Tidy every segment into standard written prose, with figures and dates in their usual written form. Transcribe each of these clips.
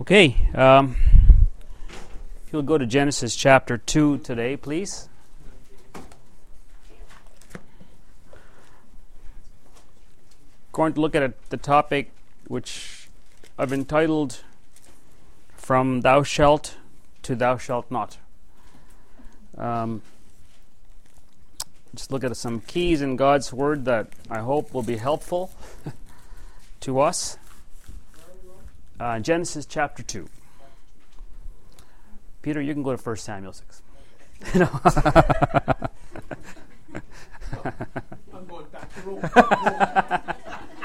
Okay, if you'll go to Genesis chapter 2 today, please. Going to look at the topic which I've entitled From Thou Shalt to Thou Shalt Not. Just look at some keys in God's Word that I hope will be helpful to us. Genesis chapter 2. Peter, you can go to 1 Samuel 6. I'm going back to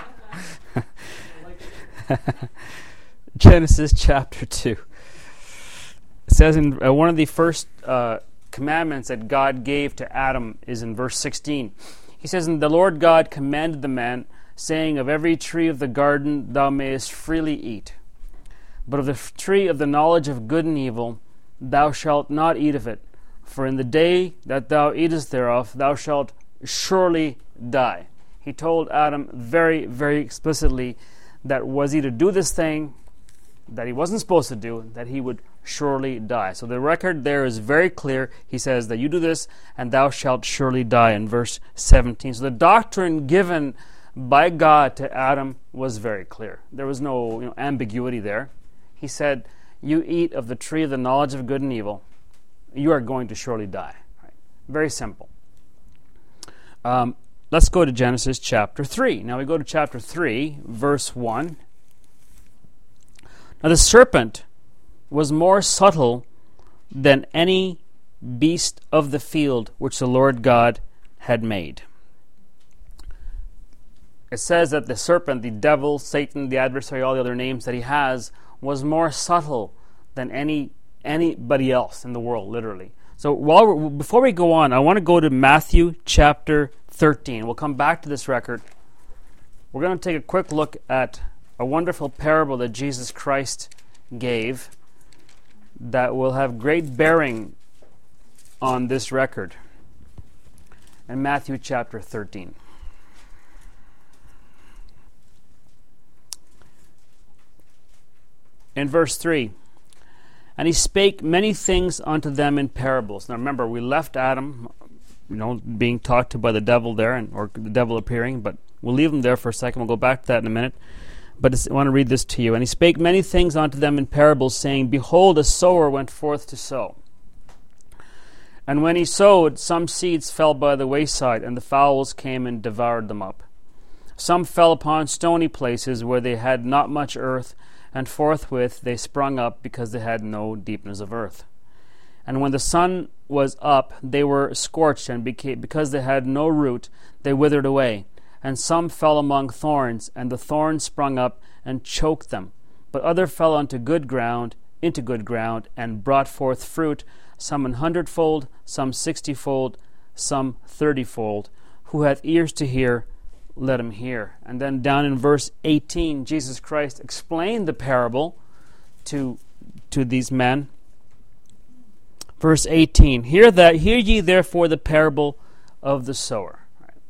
Rome. Genesis chapter 2. It says in one of the first commandments that God gave to Adam is in verse 16. He says, "And the Lord God commanded the man, saying, Of every tree of the garden thou mayest freely eat. But of the tree of the knowledge of good and evil thou shalt not eat of it. For in the day that thou eatest thereof thou shalt surely die." He told Adam very, very explicitly that was he to do this thing that he wasn't supposed to do, that he would surely die. So the record there is very clear. He says that you do this and thou shalt surely die in verse 17. So the doctrine given by God to Adam was very clear. There was no ambiguity there. He said, you eat of the tree of the knowledge of good and evil, you are going to surely die. Right? Very simple. Let's go to Genesis chapter 3. Now we go to chapter 3, verse 1. Now the serpent was more subtle than any beast of the field which the Lord God had made. It says that the serpent, the devil, Satan, the adversary, all the other names that he has, was more subtle than anybody else in the world, literally. So before we go on, I want to go to Matthew chapter 13. We'll come back to this record. We're going to take a quick look at a wonderful parable that Jesus Christ gave that will have great bearing on this record. In Matthew chapter 13. In verse 3, "And he spake many things unto them in parables." Now remember, we left Adam, being talked to by the devil there, or the devil appearing, but we'll leave him there for a second. We'll go back to that in a minute. But I want to read this to you. "And he spake many things unto them in parables, saying, Behold, a sower went forth to sow. And when he sowed, some seeds fell by the wayside, and the fowls came and devoured them up. Some fell upon stony places where they had not much earth, and forthwith they sprung up, because they had no deepness of earth. And when the sun was up, they were scorched, and because they had no root, they withered away. And some fell among thorns, and the thorns sprung up and choked them. But other fell into good ground, and brought forth fruit, some 100-fold, some 60-fold, some 30-fold. Who hath ears to hear, let him hear." And then down in verse 18, Jesus Christ explained the parable to these men. Verse 18, Hear ye therefore the parable of the sower."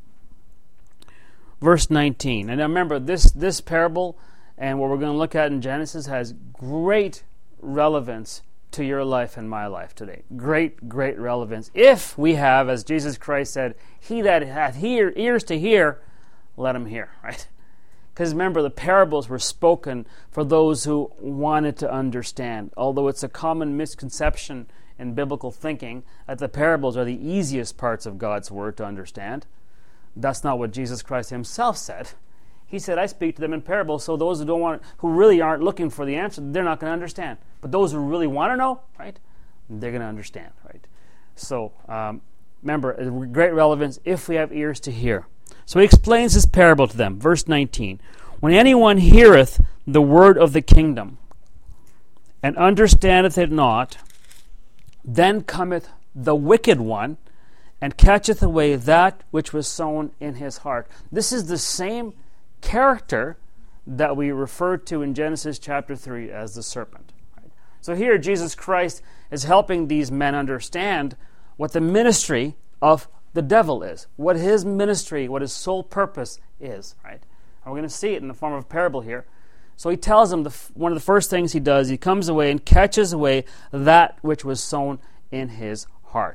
Verse 19, and now remember, this parable and what we're going to look at in Genesis has great relevance to your life and my life today. Great, great relevance. If we have, as Jesus Christ said, "He that hath ears to hear, let him hear," right? Because remember, the parables were spoken for those who wanted to understand. Although it's a common misconception in biblical thinking that the parables are the easiest parts of God's Word to understand. That's not what Jesus Christ himself said. He said, "I speak to them in parables," so those who really aren't looking for the answer, they're not going to understand. But those who really want to know, right, they're going to understand, right? So remember, great relevance if we have ears to hear. So he explains this parable to them. Verse 19, "When anyone heareth the word of the kingdom, and understandeth it not, then cometh the wicked one, and catcheth away that which was sown in his heart." This is the same character that we referred to in Genesis chapter 3 as the serpent. Right? So here Jesus Christ is helping these men understand what the ministry of the devil is, what his ministry, what his sole purpose is. Right? And we're going to see it in the form of a parable here. So he tells him one of the first things he does, he comes away and catches away that which was sown in his heart.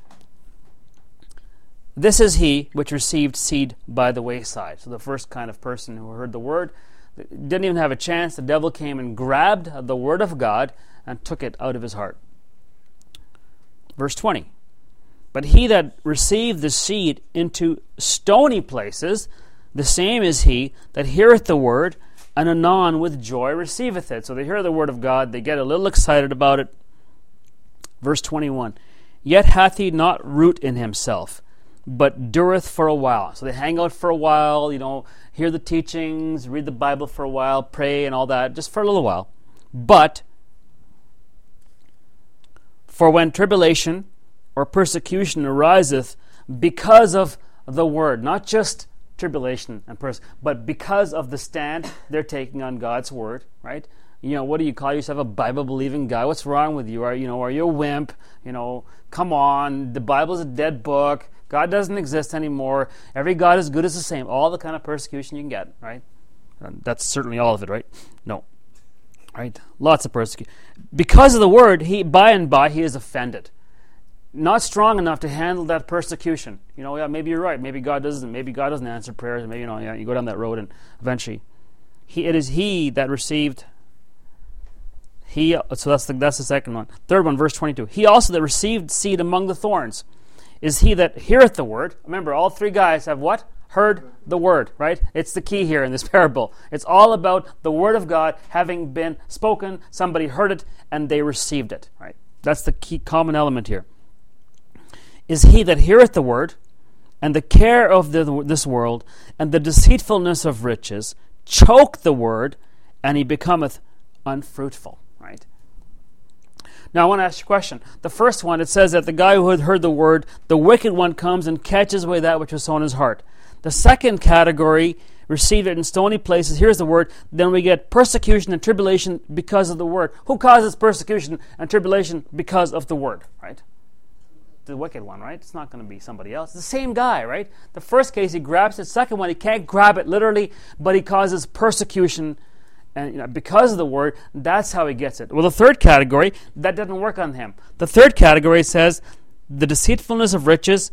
This is he which received seed by the wayside. So the first kind of person who heard the word, didn't even have a chance. The devil came and grabbed the word of God and took it out of his heart. Verse 20. But he that received the seed into stony places, the same is he that heareth the word, and anon with joy receiveth it. So they hear the word of God, they get a little excited about it. Verse 21. Yet hath he not root in himself, but dureth for a while. So they hang out for a while, hear the teachings, read the Bible for a while, pray and all that, just for a little while. But for when tribulation or persecution ariseth because of the word, not just tribulation and but because of the stand they're taking on God's word, right? What do you call yourself, a Bible-believing guy? What's wrong with you? Are you a wimp? Come on, the Bible's a dead book. God doesn't exist anymore. Every God is good as the same. All the kind of persecution you can get, right? That's certainly all of it, right? No. Right? Lots of persecution. Because of the word, by and by he is offended. Not strong enough to handle that persecution. Maybe you're right. Maybe God doesn't answer prayers. Maybe, you go down that road and eventually. It is he that received. So that's the second one. Third one, verse 22. He also that received seed among the thorns is he that heareth the word. Remember, all three guys have what? Heard the word, right? It's the key here in this parable. It's all about the word of God having been spoken. Somebody heard it and they received it, right? That's the key common element here. Is he that heareth the word, and the care of this world, and the deceitfulness of riches, choke the word, and he becometh unfruitful, right? Now I want to ask you a question. The first one, it says that the guy who had heard the word, the wicked one comes and catches away that which was sown in his heart. The second category, receive it in stony places. Here's the word. Then we get persecution and tribulation because of the word. Who causes persecution and tribulation because of the word, right? The wicked one, right? It's not going to be somebody else. It's the same guy, right? The first case, he grabs it. Second one, he can't grab it literally, but he causes persecution and because of the word. That's how he gets it. Well, the third category, that doesn't work on him. The third category says the deceitfulness of riches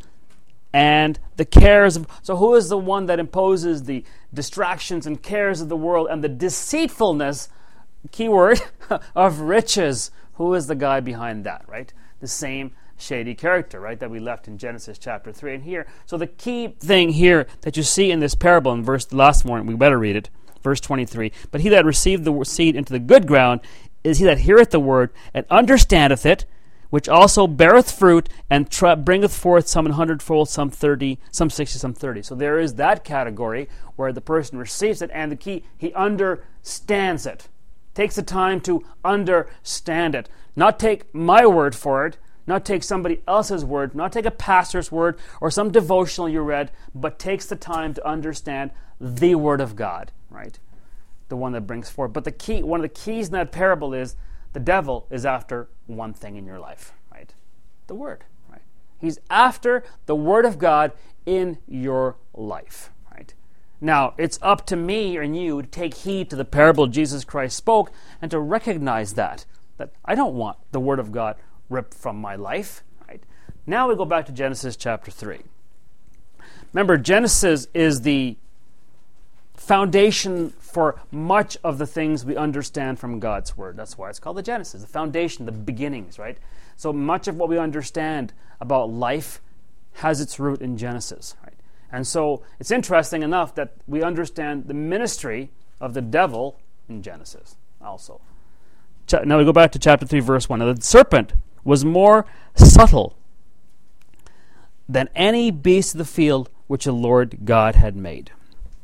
and the cares of... So who is the one that imposes the distractions and cares of the world and the deceitfulness, keyword, of riches? Who is the guy behind that, right? The same shady character, right, that we left in Genesis chapter 3 and here. So the key thing here that you see in this parable in the last one, we better read it, verse 23. But he that received the seed into the good ground is he that heareth the word and understandeth it, which also beareth fruit and bringeth forth some 100-fold, some 30, some 60, some 30. So there is that category where the person receives it, and the key, he understands it. Takes the time to understand it. Not take my word for it, not take somebody else's word, not take a pastor's word or some devotional you read, but takes the time to understand the word of God, right? The one that brings forth. But one of the keys in that parable is the devil is after one thing in your life, right? The word, right? He's after the word of God in your life, right? Now, it's up to me and you to take heed to the parable Jesus Christ spoke and to recognize that I don't want the word of God ripped from my life, right? Now we go back to Genesis chapter 3. Remember, Genesis is the foundation for much of the things we understand from God's word. That's why it's called the Genesis, the foundation, the beginnings, right? So much of what we understand about life has its root in Genesis, right? And so it's interesting enough that we understand the ministry of the devil in Genesis also. Now we go back to chapter 3, verse 1. Now the serpent was more subtle than any beast of the field which the Lord God had made.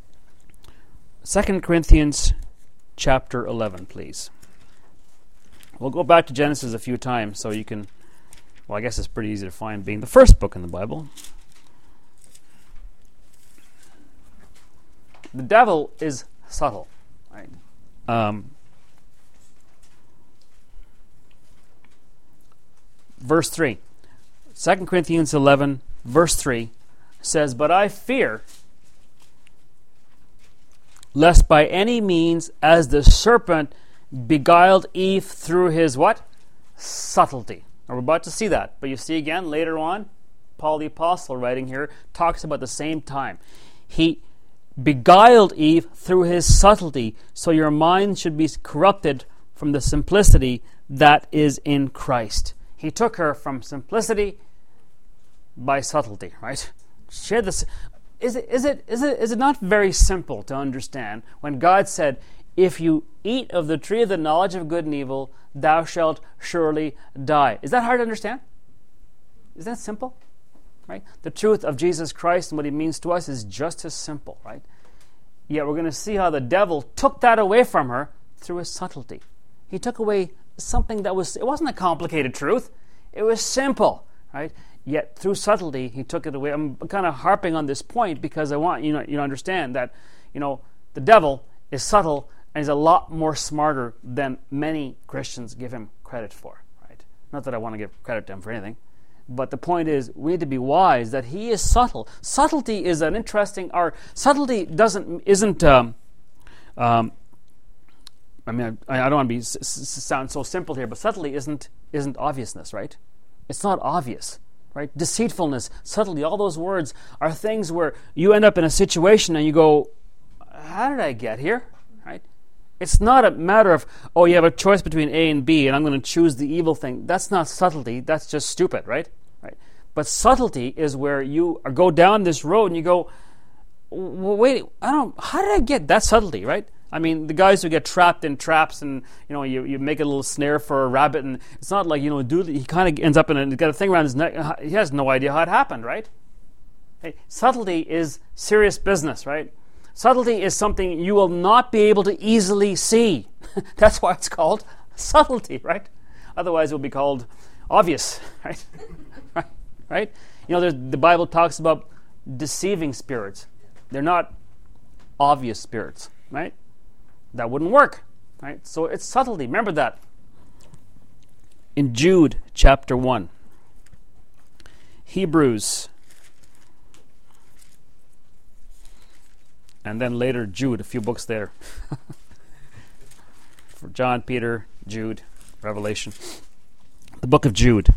2 Corinthians chapter 11, please. We'll go back to Genesis a few times so you can, well, I guess it's pretty easy to find, being the first book in the Bible. The devil is subtle, right? Verse 3. 2 Corinthians 11, verse 3 says, But I fear lest by any means, as the serpent beguiled Eve through his what? Subtlety. Now we're about to see that. But you see again, later on, Paul the Apostle writing here talks about the same time. He beguiled Eve through his subtlety, so your mind should be corrupted from the simplicity that is in Christ. He took her from simplicity by subtlety, right? Share this. Is it not very simple to understand when God said, if you eat of the tree of the knowledge of good and evil, thou shalt surely die? Is that hard to understand? Is that simple? Right? The truth of Jesus Christ and what he means to us is just as simple, right? Yet we're going to see how the devil took that away from her through his subtlety. He took away something that it wasn't a complicated truth. It was simple, right? Yet through subtlety, he took it away. I'm kind of harping on this point because I want you to understand that, the devil is subtle and he's a lot more smarter than many Christians give him credit for, right? Not that I want to give credit to him for anything. But the point is, we need to be wise that he is subtle. Subtlety is an interesting. Subtlety isn't. I don't want to sound so simple here, but subtlety isn't obviousness, right? It's not obvious, right? Deceitfulness, subtlety, all those words are things where you end up in a situation and you go, "How did I get here?" Right? It's not a matter of, you have a choice between A and B, and I'm going to choose the evil thing. That's not subtlety. That's just stupid, right? But subtlety is where you go down this road and you go, wait, how did I get that subtlety, right? I mean, the guys who get trapped in traps and, you make a little snare for a rabbit and it's not like, dude, he kind of ends up he's got a thing around his neck. He has no idea how it happened, right? Hey, subtlety is serious business, right? Subtlety is something you will not be able to easily see. That's why it's called subtlety, right? Otherwise it will be called obvious, right? Right? The Bible talks about deceiving spirits. They're not obvious spirits, right? That wouldn't work, right? So it's subtlety. Remember that. In Jude chapter 1, Hebrews, and then later Jude, a few books there. For John, Peter, Jude, Revelation. The book of Jude.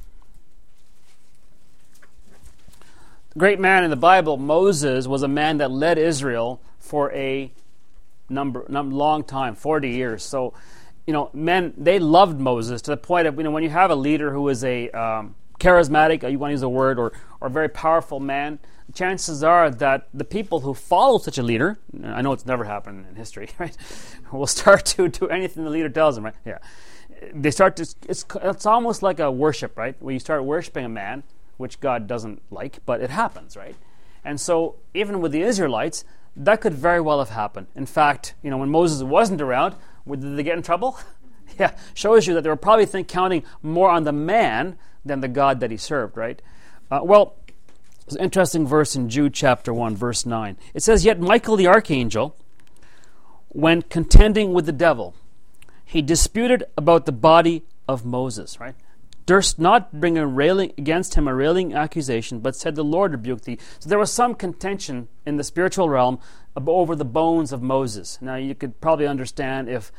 The great man in the Bible, Moses, was a man that led Israel for a long time, 40 years. So, men, they loved Moses to the point of, when you have a leader who is a charismatic, you want to use a word, or a very powerful man, chances are that the people who follow such a leader, I know it's never happened in history, right, will start to do anything the leader tells them, right? Yeah. They start to, it's almost like a worship, right? Where you start worshiping a man, which God doesn't like, but it happens, right? And so, even with the Israelites, that could very well have happened. In fact, when Moses wasn't around, did they get in trouble? Yeah, shows you that they were probably counting more on the man than the God that he served, right? There's an interesting verse in Jude chapter 1, verse 9. It says, "Yet Michael the archangel, when contending with the devil, he disputed about the body of Moses," right? "Durst not bring against him a railing accusation, but said, the Lord rebuked thee." So there was some contention in the spiritual realm over the bones of Moses. Now you could probably understand if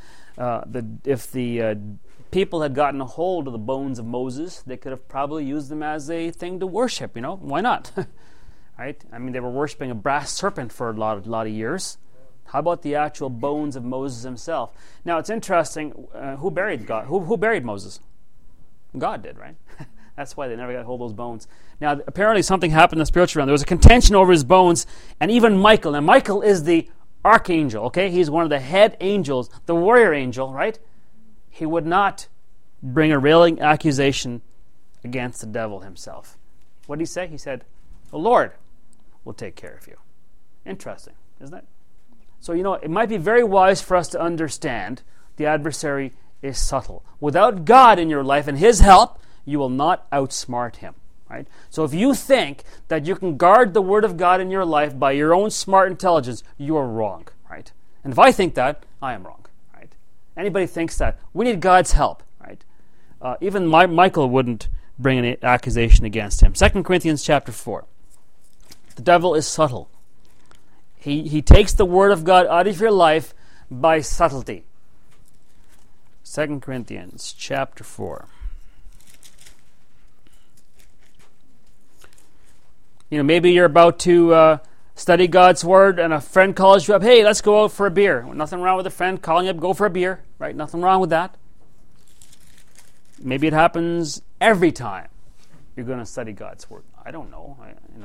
the people had gotten a hold of the bones of Moses, they could have probably used them as a thing to worship. Why not? Right? I mean, they were worshiping a brass serpent for a lot of years. How about the actual bones of Moses himself? Now it's interesting. Who buried God? Who buried Moses? God did, right? That's why they never got hold of those bones. Now, apparently something happened in the spiritual realm. There was a contention over his bones, and even Michael. Now, Michael is the archangel, okay? He's one of the head angels, the warrior angel, right? He would not bring a railing accusation against the devil himself. What did he say? He said, "The Lord will take care of you." Interesting, isn't it? So, it might be very wise for us to understand the adversary is subtle. Without God in your life and his help, you will not outsmart him, right? So if you think that you can guard the word of God in your life by your own smart intelligence, you are wrong, right? And if I think that, I am wrong, right? Anybody thinks that, we need God's help, right? Even Michael wouldn't bring an accusation against him. 2 Corinthians chapter 4. The devil is subtle. He takes the Word of God out of your life by subtlety. 2 Corinthians chapter 4. Maybe you're about to study God's Word and a friend calls you up, hey, let's go out for a beer. Well, nothing wrong with a friend calling you up, go for a beer, right? Nothing wrong with that. Maybe it happens every time you're going to study God's Word. I don't know.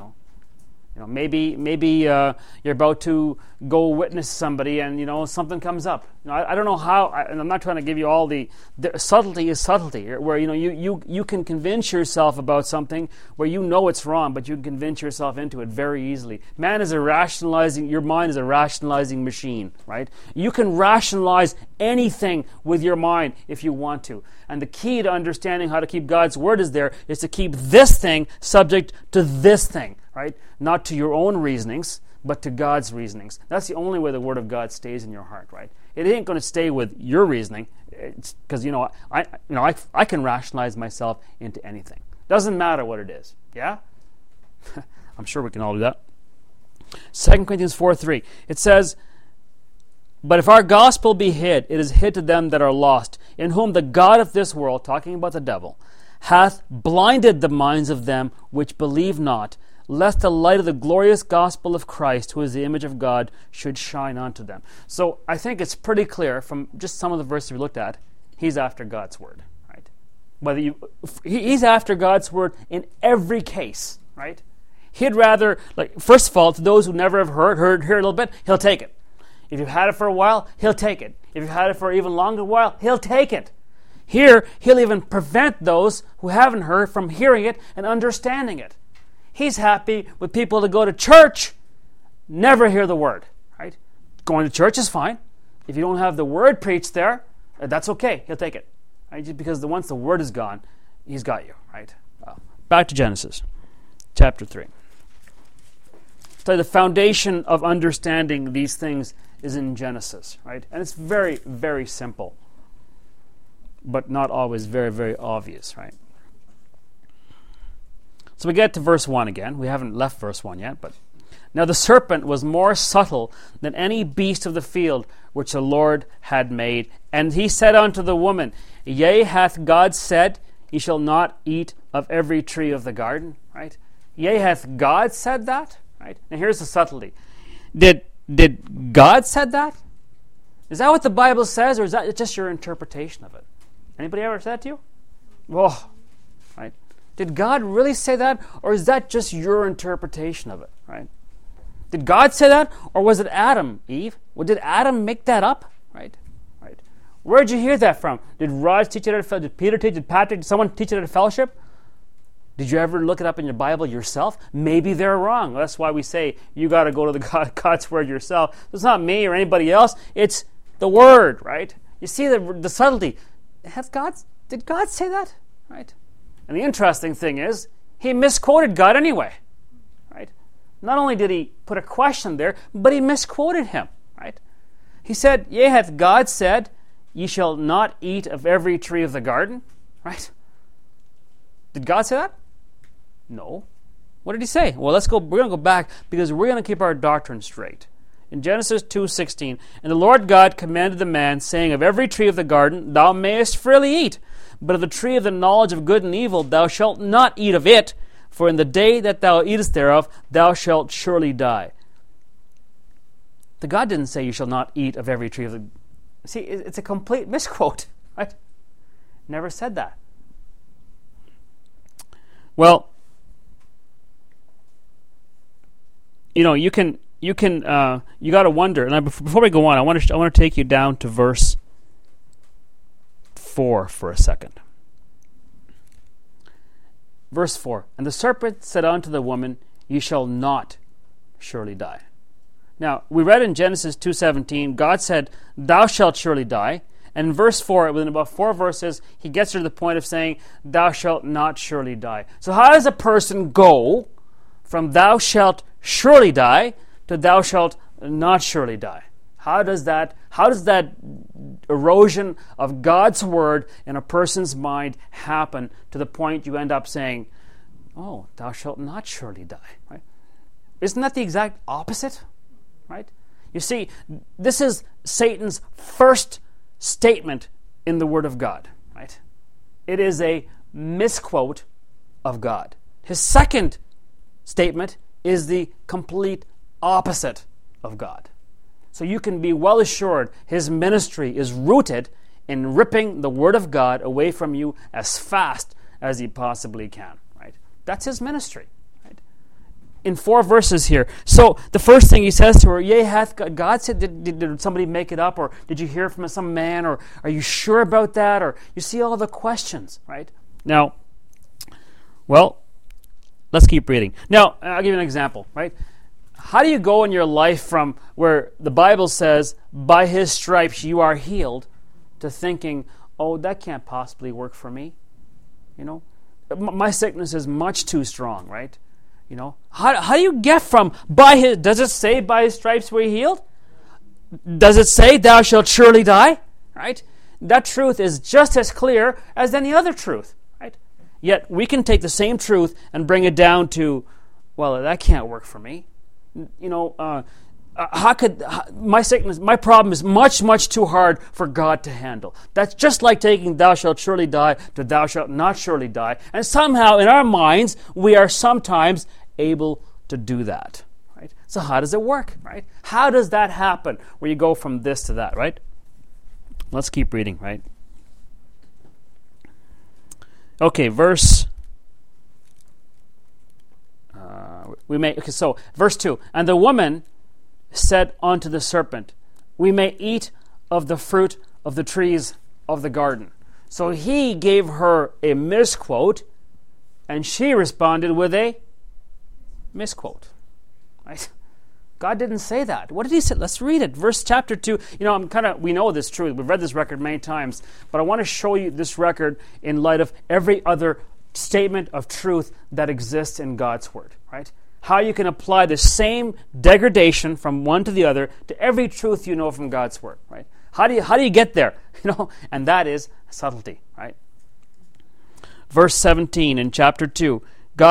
Maybe you're about to go witness somebody and something comes up. I don't know how. And I'm not trying to give you all the subtlety is subtlety, where you can convince yourself about something where it's wrong, but you can convince yourself into it very easily. Your mind is a rationalizing machine, right? You can rationalize anything with your mind if you want to. And the key to understanding how to keep God's Word is to keep this thing subject to this thing. Right? Not to your own reasonings, but to God's reasonings. That's the only way the Word of God stays in your heart, right? It ain't going to stay with your reasoning, because I can rationalize myself into anything. Doesn't matter what it is. Yeah, I'm sure we can all do that. 2 Corinthians 4:3. It says, "But if our gospel be hid, it is hid to them that are lost, in whom the God of this world," talking about the devil, "hath blinded the minds of them which believe not, lest the light of the glorious gospel of Christ, who is the image of God, should shine unto them." So I think it's pretty clear from just some of the verses we looked at, he's after God's Word, right? He's after God's Word in every case, right? He'd rather, first of all, to those who never have heard a little bit, he'll take it. If you've had it for a while, he'll take it. If you've had it for an even longer while, he'll take it. Here, he'll even prevent those who haven't heard from hearing it and understanding it. He's happy with people to go to church, never hear the Word, right? Going to church is fine. If you don't have the Word preached there, that's okay. He'll take it, right? Just because once the Word is gone, he's got you, right? Back to Genesis, chapter 3. So the foundation of understanding these things is in Genesis, right? And it's very, very simple, but not always very, very obvious, right? So we get to verse 1 again. We haven't left verse 1 yet, but now the serpent was more subtle than any beast of the field which the Lord had made. And he said unto the woman, Yea, hath God said, Ye shall not eat of every tree of the garden, right? Yea, hath God said that, right? Now here's the subtlety. Did God said that? Is that what the Bible says, or is that just your interpretation of it? Anybody ever said that to you? Oh, right? Did God really say that, or is that just your interpretation of it, right? Did God say that, or was it Adam, Eve? Well, did Adam make that up, right? Right. Where did you hear that from? Did Raj teach it at a fellowship? Did Peter teach it? Did Patrick? Did someone teach it at a fellowship? Did you ever look it up in your Bible yourself? Maybe they're wrong. That's why we say you got to go to the God's Word yourself. It's not me or anybody else. It's the Word, right? You see the subtlety. Did God say that, right? And the interesting thing is, he misquoted God anyway, right? Not only did he put a question there, but he misquoted him, right? He said, Yea, hath God said, Ye shall not eat of every tree of the garden, right? Did God say that? No. What did he say? Well, we're going to go back because we're going to keep our doctrine straight. In Genesis 2:16, And the Lord God commanded the man, saying, Of every tree of the garden thou mayest freely eat, but of the tree of the knowledge of good and evil thou shalt not eat of it, for in the day that thou eatest thereof thou shalt surely die. The God didn't say you shall not eat of every tree of the... See, it's a complete misquote, right? Never said that. Well, you got to wonder. And before we go on, I want to take you down to verse 4 for a second. Verse 4. And the serpent said unto the woman, Ye shall not surely die. Now, we read in Genesis 2:17, God said, Thou shalt surely die. And in verse 4, within about 4 verses, he gets to the point of saying, Thou shalt not surely die. So how does a person go from thou shalt surely die to thou shalt not surely die? How does that erosion of God's Word in a person's mind happen to the point you end up saying, Oh, thou shalt not surely die? Right? Isn't that the exact opposite? right? You see, this is Satan's first statement in the Word of God, right? It is a misquote of God. His second statement is the complete opposite of God. So you can be well assured his ministry is rooted in ripping the Word of God away from you as fast as he possibly can, right? That's his ministry, right? In 4 verses here. So the first thing he says to her, yea, hath God said, did somebody make it up? Or did you hear from some man? Or are you sure about that? Or you see all the questions, right? Now, well, let's keep reading. Now, I'll give you an example, right? How do you go in your life from where the Bible says, by his stripes you are healed, to thinking, oh, that can't possibly work for me? You know, my sickness is much too strong, right? You know, how do you get from by his, does it say by his stripes we're healed? Does it say thou shalt surely die? Right? That truth is just as clear as any other truth, right? Yet we can take the same truth and bring it down to, well, that can't work for me. You know, my sickness, my problem is much, much too hard for God to handle. That's just like taking thou shalt surely die to thou shalt not surely die. And somehow in our minds, we are sometimes able to do that. Right? So how does it work? Right? How does that happen where you go from this to that? Right? Let's keep reading. Right? Okay, verse. So verse 2. And the woman said unto the serpent, we may eat of the fruit of the trees of the garden. So he gave her a misquote, and she responded with a misquote. Right? God didn't say that. What did he say? Let's read it. Verse chapter 2. You know, we know this truth. We've read this record many times, but I want to show you this record in light of every other statement of truth that exists in God's Word, right? How you can apply the same degradation from one to the other to every truth you know from God's Word, right? How do you get there? You know, and that is subtlety, right? Verse 17 in chapter 2,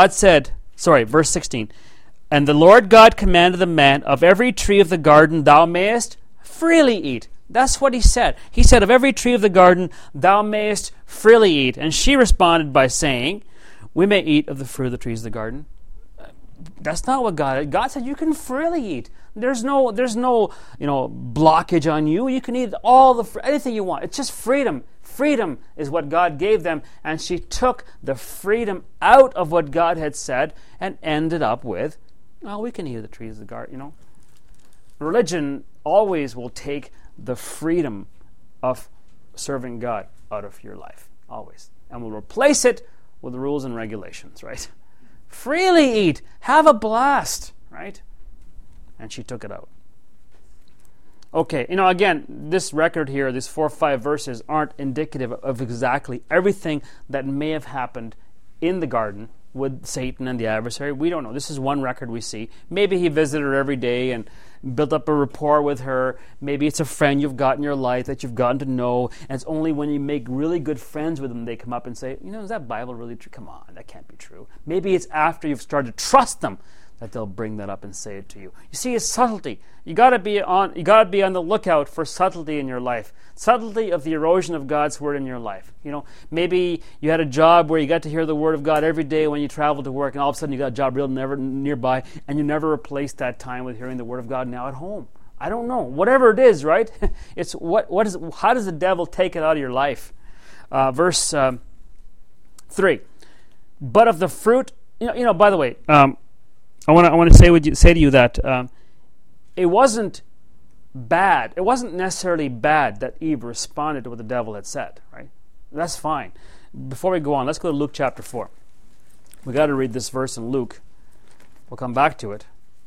verse 16, and the Lord God commanded the man, of every tree of the garden thou mayest freely eat. That's what he said. He said, of every tree of the garden thou mayest freely eat. And she responded by saying, we may eat of the fruit of the trees of the garden. That's not what God said. You can freely eat. There's no blockage on you. You can eat anything you want. It's just freedom. Freedom is what God gave them, and she took the freedom out of what God had said and ended up with, well, we can eat of the trees of the garden. You know, religion always will take the freedom of serving God out of your life, always, and will replace it with rules and regulations, right? Freely eat. Have a blast, right? And she took it out. Okay, again, this record here, these 4 or 5 verses aren't indicative of exactly everything that may have happened in the garden with Satan and the adversary. We don't know. This is one record we see. Maybe he visited her every day and built up a rapport with her. Maybe it's a friend you've got in your life that you've gotten to know, and it's only when you make really good friends with them they come up and say, is that Bible really true? Come on, that can't be true. Maybe it's after you've started to trust them that they'll bring that up and say it to you. You see, it's subtlety. You got to be on the lookout for subtlety in your life. Subtlety of the erosion of God's Word in your life. Maybe you had a job where you got to hear the Word of God every day when you traveled to work, and all of a sudden you got a job real nearby, and you never replaced that time with hearing the Word of God now at home. I don't know. Whatever it is, right? It's how does the devil take it out of your life? Verse 3. But of the fruit, by the way, I want to say to you that it wasn't bad. It wasn't necessarily bad that Eve responded to what the devil had said, right? That's fine. Before we go on, let's go to Luke chapter 4. We got to read this verse in Luke. We'll come back to it.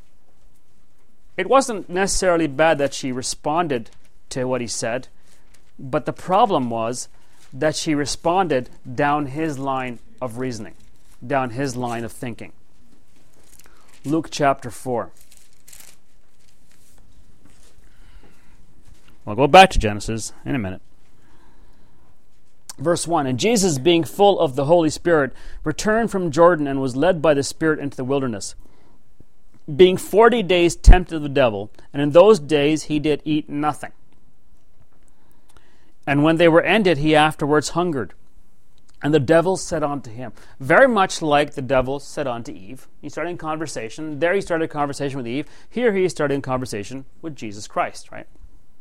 It wasn't necessarily bad that she responded to what he said, but the problem was that she responded down his line of reasoning, down his line of thinking. Luke chapter 4. We'll go back to Genesis in a minute. Verse 1, and Jesus, being full of the Holy Spirit, returned from Jordan and was led by the Spirit into the wilderness being 40 days tempted of the devil, and in those days he did eat nothing. And when they were ended, he afterwards hungered. And the devil said unto him," very much like the devil said unto Eve. He started a conversation. There he started a conversation with Eve. Here he started a conversation with Jesus Christ, right?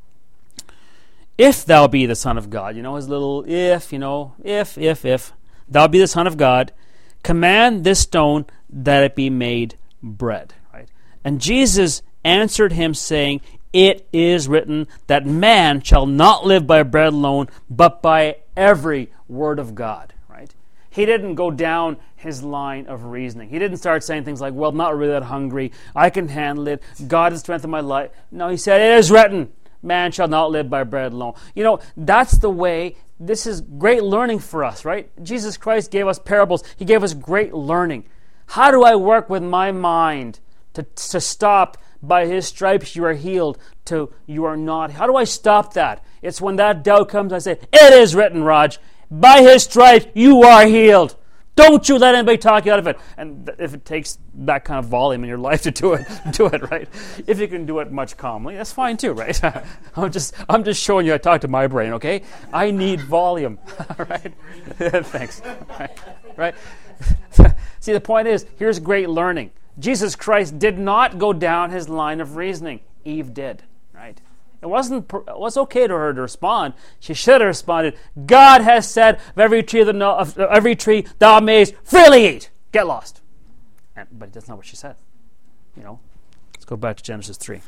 "If thou be the Son of God," his little if, if thou be the Son of God, "command this stone that it be made bread." Right? And Jesus answered him, saying, "It is written that man shall not live by bread alone, but by every word of God." Right? He didn't go down his line of reasoning. He didn't start saying things like, "Well, I'm not really that hungry. I can handle it. God is the strength of my life." No, he said, "It is written, man shall not live by bread alone." That's the way. This is great learning for us, right? Jesus Christ gave us parables. He gave us great learning. How do I work with my mind to stop by his stripes you are healed to you are not? How do I stop that? It's when that doubt comes, I say, "It is written, Raj, by his stripes you are healed. Don't you let anybody talk you out of it." And if it takes that kind of volume in your life to do it, do it, right? If you can do it much calmly, that's fine too, right? I'm just showing you I talk to my brain, okay? I need volume, right? Thanks, right? See, the point is, here's great learning. Jesus Christ did not go down his line of reasoning. Eve did, right? It was okay to her to respond. She should have responded, "God has said, of every tree thou mayest freely eat. Get lost." But that's not what she said. Let's go back to Genesis 3.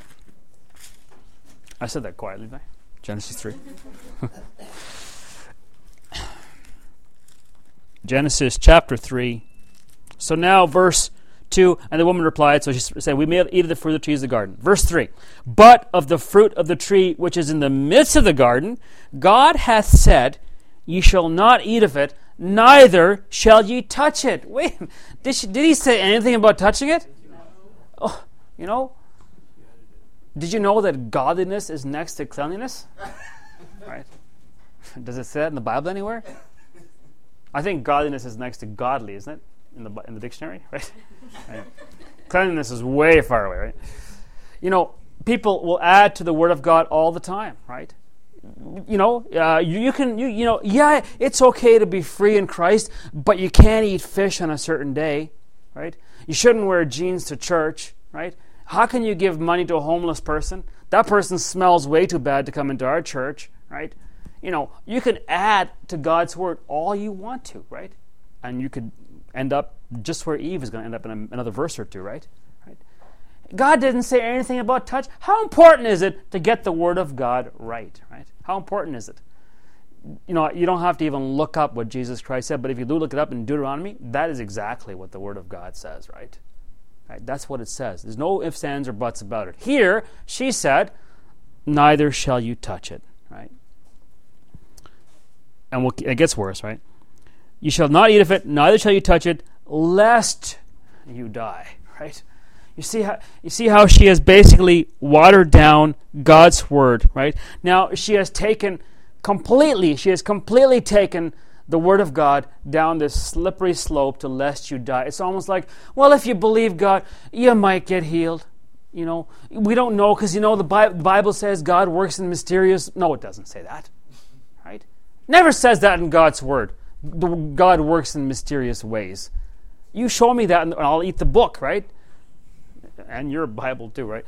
I said that quietly, didn't I? Genesis 3. Genesis chapter 3. So now verse 2, and the woman replied, so she said, "We may eat of the fruit of the trees of the garden." Verse 3, "But of the fruit of the tree which is in the midst of the garden, God hath said, Ye shall not eat of it, neither shall ye touch it." Wait, did he say anything about touching it? Oh, did you know that godliness is next to cleanliness? Right? Does it say that in the Bible anywhere? I think godliness is next to godly, isn't it? In the dictionary, right? Right. Cleanliness is way far away, right? People will add to the Word of God all the time, right? It's okay to be free in Christ, but you can't eat fish on a certain day, right? You shouldn't wear jeans to church, right? How can you give money to a homeless person? That person smells way too bad to come into our church, right? You can add to God's Word all you want to, right? And you could end up just where Eve is going to end up in another verse or two, right? God didn't say anything about touch. How important is it to get the Word of God right? How important is it? You don't have to even look up what Jesus Christ said, but if you do look it up in Deuteronomy, that is exactly what the Word of God says, right? That's what it says. There's no ifs, ands, or buts about it. Here, she said, "Neither shall you touch it," right? And it gets worse, right? "You shall not eat of it, neither shall you touch it, lest you die," right? You see how she has basically watered down God's Word, right? Now she has completely taken the Word of God down this slippery slope to lest you die. It's almost like, well, if you believe God, you might get healed. We don't know because the Bible says God works in mysterious. No, it doesn't say that, right? Never says that in God's Word. God works in mysterious ways. You show me that and I'll eat the book, right? And your Bible too, right?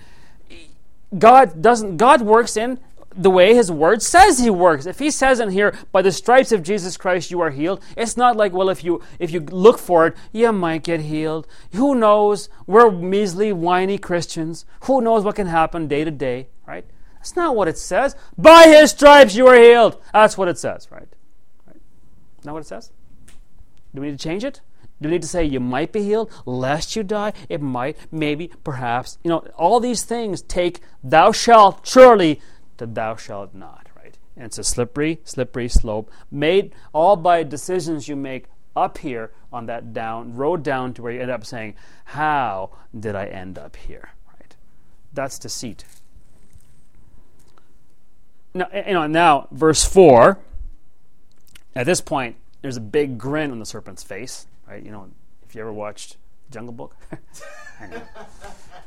God works in the way His Word says He works. If He says in here, "By the stripes of Jesus Christ you are healed," it's not like, well, if you look for it, you might get healed. Who knows? We're measly, whiny Christians. Who knows what can happen day to day, right? That's not what it says. "By His stripes you are healed." That's what it says, right? Isn't that what it says? Do we need to change it? Do we need to say you might be healed, lest you die? It might, maybe, perhaps. All these things take "thou shalt surely" to "thou shalt not," right? And it's a slippery slope made all by decisions you make up here on that road down to where you end up saying, "How did I end up here?" Right? That's deceit. Now, verse 4. At this point, there's a big grin on the serpent's face, right? If you ever watched Jungle Book,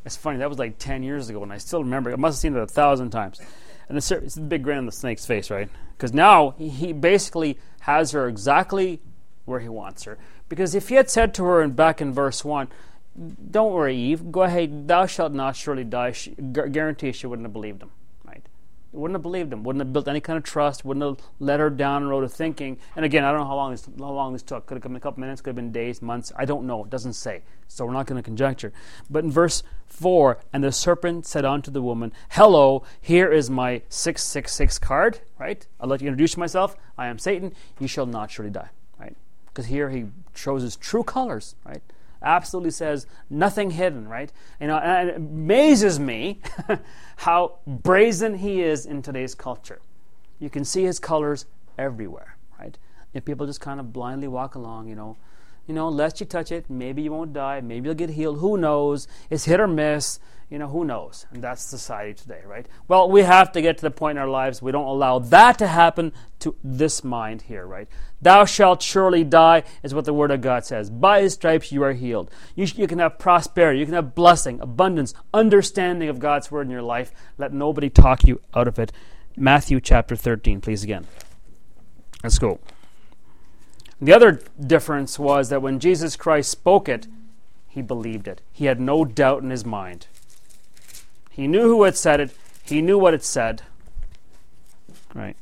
It's funny, that was like 10 years ago, and I still remember. I must have seen it 1,000 times. And it's a big grin on the snake's face, right? Because now he basically has her exactly where he wants her. Because if he had said to her back in verse 1, don't worry, Eve, go ahead, thou shalt not surely die, guarantee she wouldn't have believed him, right? Wouldn't have believed him, wouldn't have built any kind of trust, wouldn't have led her down the road of thinking. And again, I don't know how long this took. Could have come in a couple minutes, could have been days, months. I don't know. It doesn't say. So we're not going to conjecture. But in verse 4, and the serpent said unto the woman, hello, here is my 666 card, right? I'd like to introduce myself. I am Satan. You shall not surely die, right? Because here he shows his true colors, right? Absolutely says nothing hidden, right? And it amazes me how brazen he is in today's culture. You can see his colors everywhere, right? And people just kind of blindly walk along, you know, lest you touch it, maybe you won't die, maybe you'll get healed, who knows? It's hit or miss, who knows? And that's society today, right? Well, we have to get to the point in our lives we don't allow that to happen to this mind here, right? Thou shalt surely die is what the Word of God says. By His stripes you are healed. You can have prosperity, you can have blessing, abundance, understanding of God's Word in your life. Let nobody talk you out of it. Matthew chapter 13, please again. Let's go. The other difference was that when Jesus Christ spoke it, he believed it. He had no doubt in his mind. He knew who had said it. He knew what it said. Right.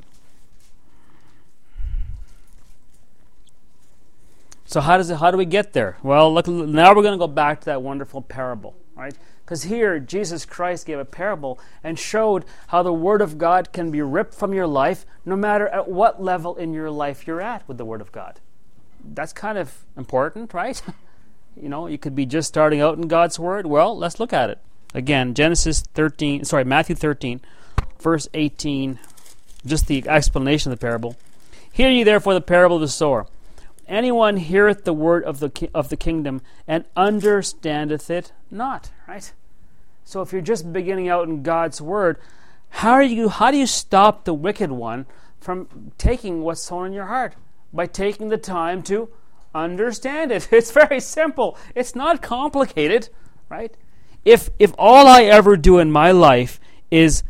So how do we get there? Well, look, now we're going to go back to that wonderful parable, right? Because here, Jesus Christ gave a parable and showed how the Word of God can be ripped from your life no matter at what level in your life you're at with the Word of God. That's kind of important, right? You could be just starting out in God's Word. Well, let's look at it. Again, Matthew 13, verse 18, just the explanation of the parable. Hear ye therefore the parable of the sower. Anyone heareth the word of the kingdom and understandeth it not, right? So if you're just beginning out in God's Word, how do you stop the wicked one from taking what's sown in your heart? By taking the time to understand it. It's very simple. It's not complicated, right? If all I ever do in my life is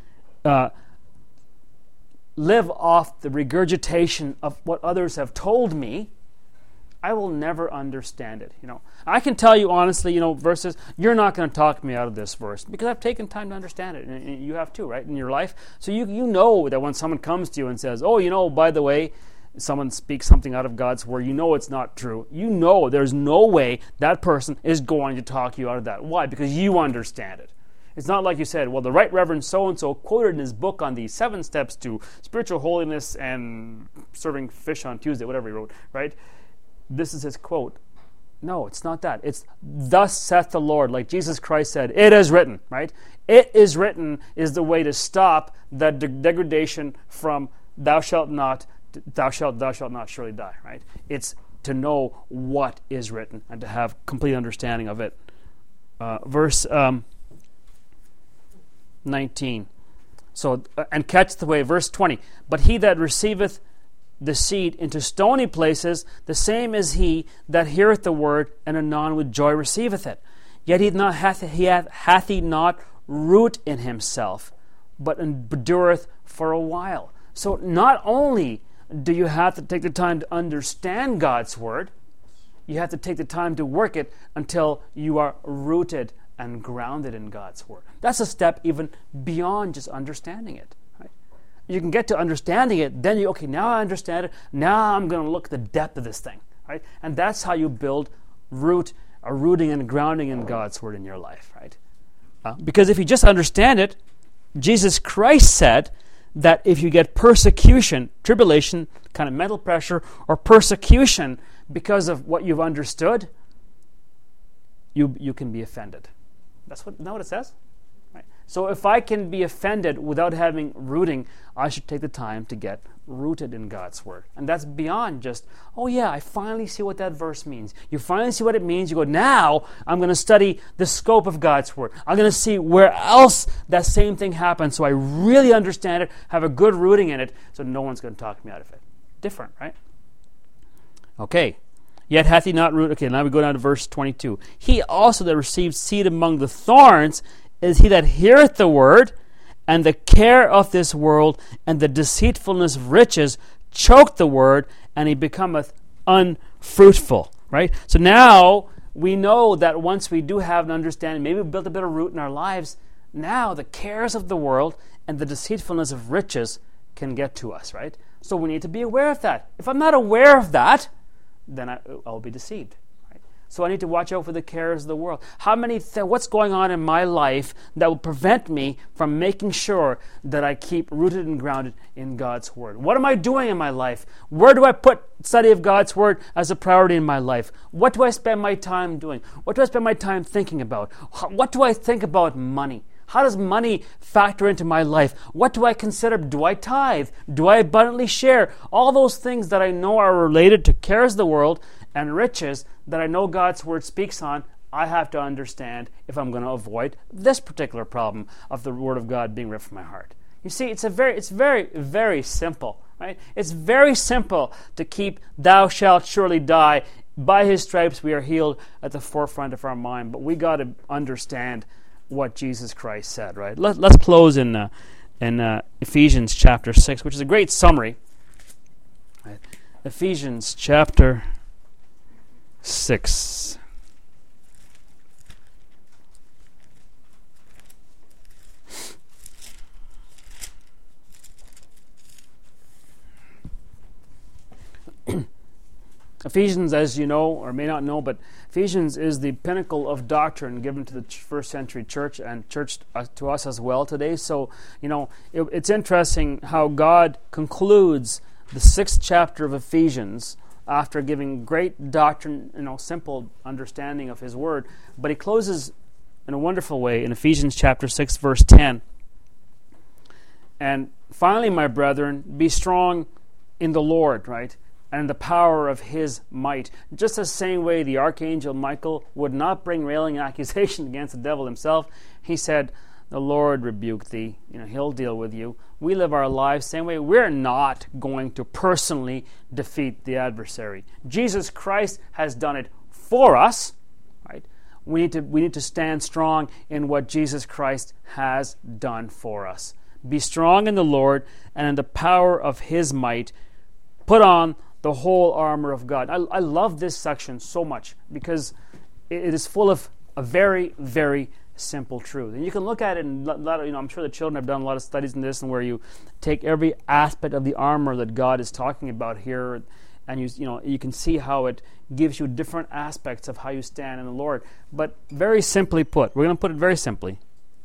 live off the regurgitation of what others have told me, I will never understand it. I can tell you honestly, verses, you're not going to talk me out of this verse because I've taken time to understand it. And you have too, right, in your life. So you know that when someone comes to you and says, oh, by the way, someone speaks something out of God's Word, it's not true. There's no way that person is going to talk you out of that. Why? Because you understand it. It's not like you said, well, the Right Reverend so-and-so quoted in his book on the 7 steps to spiritual holiness and serving fish on Tuesday, whatever he wrote, right? This is his quote. No, it's not that. It's thus saith the Lord, like Jesus Christ said, it is written, right? It is written is the way to stop the degradation from thou shalt not surely die, right? It's to know what is written and to have complete understanding of it. Verse 19. So, and catch the way, verse 20. But he that receiveth the seed into stony places, the same is he that heareth the word, and anon with joy receiveth it. Yet hath he not root in himself, but endureth for a while. So not only do you have to take the time to understand God's Word, you have to take the time to work it until you are rooted and grounded in God's Word. That's a step even beyond just understanding it. Right? You can get to understanding it, then now I understand it, now I'm going to look at the depth of this thing. Right? And that's how you build a rooting and grounding in God's Word in your life. Right? Because if you just understand it, Jesus Christ said that if you get persecution, tribulation, kind of mental pressure, or persecution because of what you've understood, you can be offended. Isn't that what it says? Right. So if I can be offended without having rooting, I should take the time to get rooted in God's Word. And that's beyond just, oh yeah, I finally see what that verse means. You finally see what it means. You go, now I'm going to study the scope of God's Word. I'm going to see where else that same thing happens so I really understand it, have a good rooting in it, so no one's going to talk me out of it. Different, right? Okay. Yet hath he not rooted. Okay, now we go down to verse 22. He also that received seed among the thorns is he that heareth the word, and the care of this world and the deceitfulness of riches choke the word, and he becometh unfruitful. Right? So now we know that once we do have an understanding, maybe we built a bit of root in our lives, now the cares of the world and the deceitfulness of riches can get to us, right? So we need to be aware of that. If I'm not aware of that, then I'll be deceived. Right? So I need to watch out for the cares of the world. What's going on in my life that will prevent me from making sure that I keep rooted and grounded in God's Word? What am I doing in my life? Where do I put study of God's Word as a priority in my life? What do I spend my time doing? What do I spend my time thinking about? What do I think about money? How does money factor into my life? What do I consider? Do I tithe? Do I abundantly share? All those things that I know are related to cares of the world and riches that I know God's Word speaks on, I have to understand if I'm going to avoid this particular problem of the Word of God being ripped from my heart. You see, it's very, very simple, right? It's very simple to keep "thou shalt surely die, by his stripes we are healed" at the forefront of our mind. But we got to understand what Jesus Christ said, right? Let's close in Ephesians chapter 6, which is a great summary. Right? Ephesians chapter 6. Ephesians, as you know, or may not know, but Ephesians is the pinnacle of doctrine given to the first century church and church to us as well today. So, it's interesting how God concludes the 6th chapter of Ephesians after giving great doctrine, simple understanding of His Word. But He closes in a wonderful way in Ephesians chapter 6, verse 10. And finally, my brethren, be strong in the Lord, right? And the power of His might. Just the same way the archangel Michael would not bring railing accusation against the devil himself, he said, "The Lord rebuke thee." He'll deal with you. We live our lives the same way. We're not going to personally defeat the adversary. Jesus Christ has done it for us. Right? We need to stand strong in what Jesus Christ has done for us. Be strong in the Lord and in the power of His might. Put on the whole armor of God. I love this section so much because it is full of a very, very simple truth. And you can look at it, and I'm sure the children have done a lot of studies in this, and where you take every aspect of the armor that God is talking about here, and you can see how it gives you different aspects of how you stand in the Lord. But very simply put, we're going to put it very simply.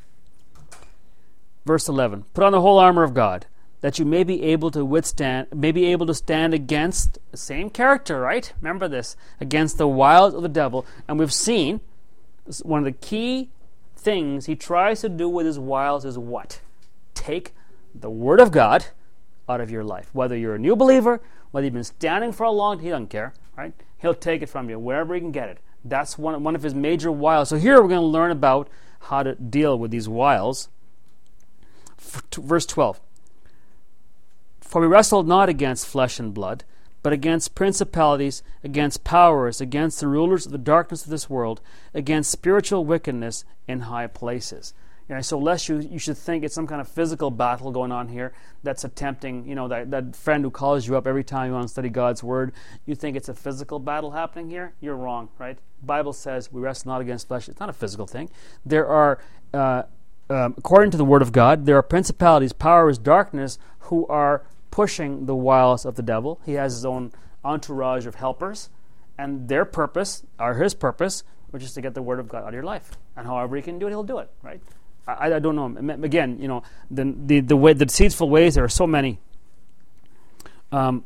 Verse 11, put on the whole armor of God, that you may be able to stand against the same character, right? Remember this, against the wiles of the devil. And we've seen one of the key things he tries to do with his wiles is what? Take the Word of God out of your life. Whether you're a new believer, whether you've been standing for a long time, he doesn't care, right? He'll take it from you wherever he can get it. That's one of his major wiles. So here we're going to learn about how to deal with these wiles. Verse 12. For we wrestle not against flesh and blood, but against principalities, against powers, against the rulers of the darkness of this world, against spiritual wickedness in high places. So lest you should think it's some kind of physical battle going on here that's attempting, that friend who calls you up every time you want to study God's Word, you think it's a physical battle happening here? You're wrong, right? The Bible says we wrestle not against flesh. It's not a physical thing. There are, according to the Word of God, there are principalities, powers, darkness who are pushing the wiles of the devil. He has his own entourage of helpers, and their purpose, or his purpose, which is to get the Word of God out of your life. And however he can do it, he'll do it, right? I don't know. Again, the way, the deceitful ways, there are so many. So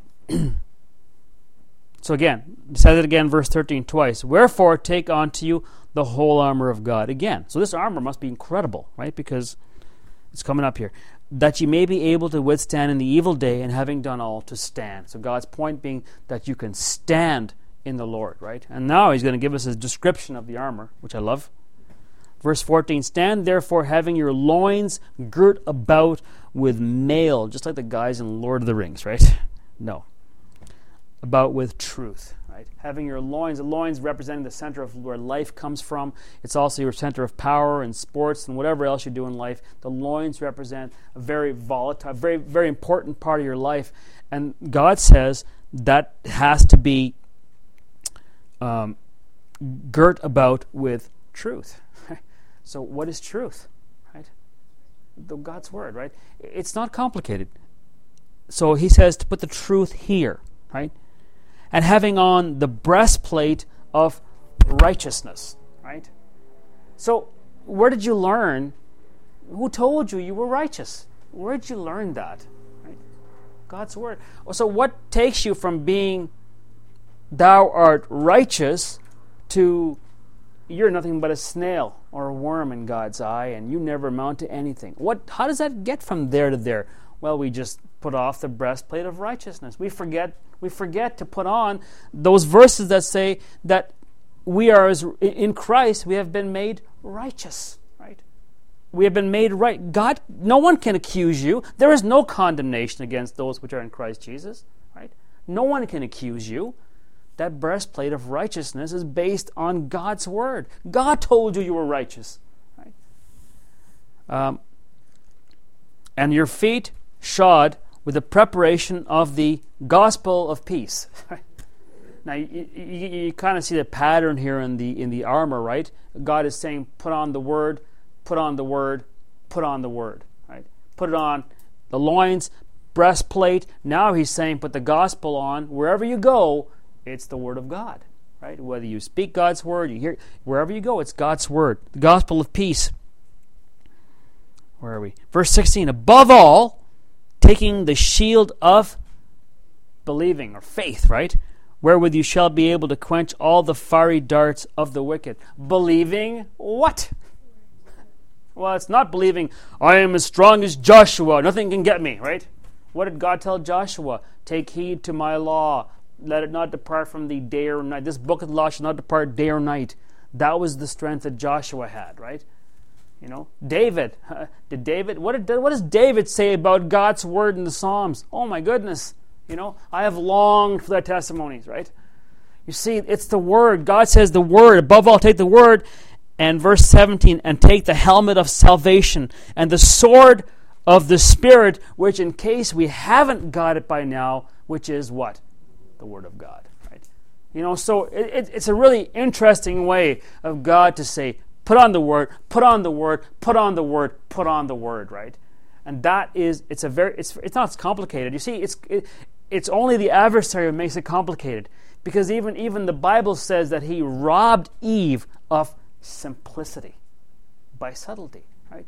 again, says it again, verse 13 twice. Wherefore take unto you the whole armor of God. Again, so this armor must be incredible, right? Because it's coming up here. That you may be able to withstand in the evil day, and having done all, to stand. So God's point being that you can stand in the Lord, right? And now he's going to give us a description of the armor, which I love. Verse 14, stand therefore having your loins girt about with mail, just like the guys in Lord of the Rings, right? No. About with truth, right? right? Having your loins, the loins representing the center of where life comes from. It's also your center of power in sports and whatever else you do in life. The loins represent a very volatile, very, very important part of your life. And God says that has to be girt about with truth. So what is truth? Right? God's word, right? It's not complicated. So he says to put the truth here, right? And having on the breastplate of righteousness, right? So where did you learn? Who told you you were righteous? Where did you learn that? Right? God's word. So what takes you from being thou art righteous to you're nothing but a snail or a worm in God's eye and you never amount to anything? How does that get from there to there? Well, we just put off the breastplate of righteousness. We forget to put on those verses that say that we are in Christ, we have been made righteous, right? We have been made right. God, no one can accuse you. There is no condemnation against those which are in Christ Jesus, right? No one can accuse you. That breastplate of righteousness is based on God's word. God told you were righteous, right? And your feet shod with the preparation of the gospel of peace. Now you kind of see the pattern here in the armor, right? God is saying, put on the word, put on the word, put on the word, right? Put it on the loins, breastplate. Now he's saying, put the gospel on. Wherever you go, it's the word of God, right? Whether you speak God's word, you hear, wherever you go, it's God's word. The gospel of peace. Where are we? Verse 16, above all, taking the shield of believing or faith, right? Wherewith you shall be able to quench all the fiery darts of the wicked. Believing what? Well, it's not believing, I am as strong as Joshua, nothing can get me, right? What did God tell Joshua? Take heed to my law. Let it not depart from thee day or night. This book of the law shall not depart day or night. That was the strength that Joshua had, right? You know, David. What does David say about God's word in the Psalms? Oh my goodness. You know, I have longed for thy testimonies, right? You see, it's the word. God says the word. Above all, take the word. And verse 17, and take the helmet of salvation and the sword of the Spirit, which in case we haven't got it by now, which is what? The word of God, right? You know, so it's a really interesting way of God to say, put on the word, put on the word, put on the word, put on the word, right? And that is, it's not complicated. You see, it's only the adversary who makes it complicated. Because even the Bible says that he robbed Eve of simplicity by subtlety, right?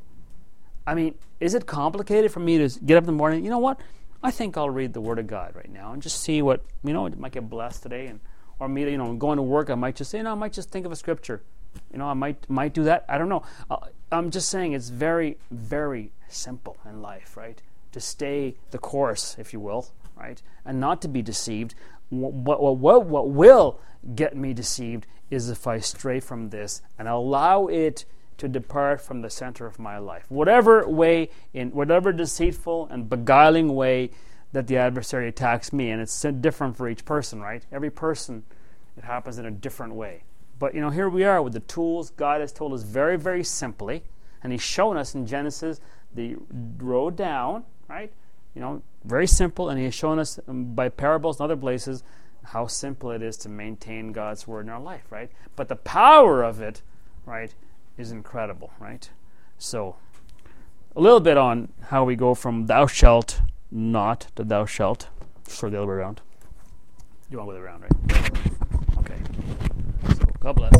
I mean, is it complicated for me to get up in the morning? You know what? I think I'll read the Word of God right now and just see what, you know, I might get blessed today. Or me, you know, going to work, I might just say, I might just think of a scripture. You know, I might do that. I don't know. I'm just saying it's very, very simple in life, right? To stay the course, if you will, right? And not to be deceived. What will get me deceived is if I stray from this and allow it to depart from the center of my life. Whatever way, in whatever deceitful and beguiling way that the adversary attacks me, and it's different for each person, right? Every person, it happens in a different way. But, you know, here we are with the tools God has told us very, very simply, and He's shown us in Genesis the road down, right? You know, very simple, and He has shown us by parables and other places how simple it is to maintain God's word in our life, right? But the power of it, right, is incredible, right? So, a little bit on how we go from thou shalt not to thou shalt. Or the other way around. You want to go the other way around, right? Okay. So, God bless.